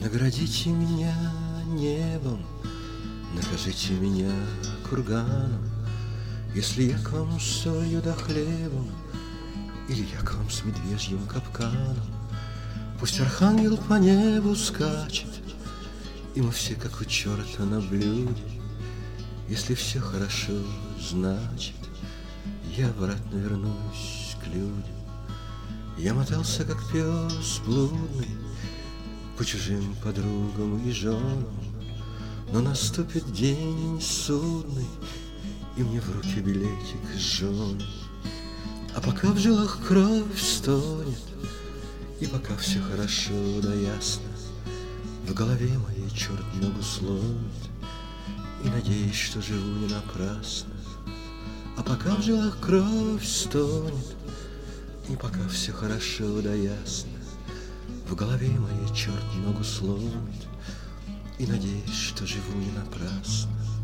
Наградите меня небом, накажите меня курганом, если я к вам с солью да хлебом, или я к вам с медвежьим капканом. Пусть архангел по небу скачет, и мы все как у черта на блюде. Если все хорошо, значит, я обратно вернусь к людям. Я мотался, как пес блудный, по чужим подругам и женам, но наступит день судный, и мне в руки билетик с женой. А пока в жилах кровь стонет, и пока все хорошо да ясно, в голове моей черт ногу сломит, и надеюсь, что живу не напрасно. А пока в жилах кровь стонет, и пока все хорошо да ясно, в голове моей черт ногу сломит, и надеюсь, что живу не напрасно.